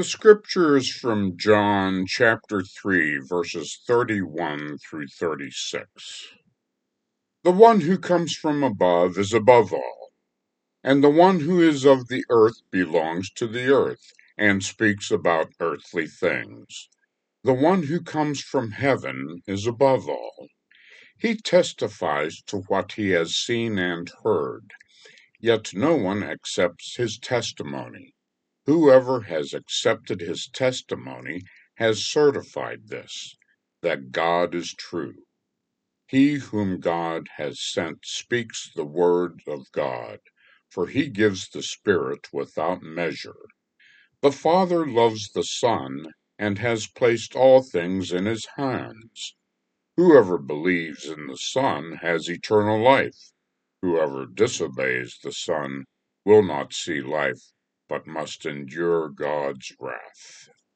The scripture is from John chapter 3, verses 31 through 36. The one who comes from above is above all, and the one who is of the earth belongs to the earth, and speaks about earthly things. The one who comes from heaven is above all. He testifies to what he has seen and heard, yet no one accepts his testimony. Whoever has accepted his testimony has certified this, that God is true. He whom God has sent speaks the word of God, for he gives the Spirit without measure. The Father loves the Son and has placed all things in his hands. Whoever believes in the Son has eternal life. Whoever disobeys the Son will not see life, but must endure God's wrath.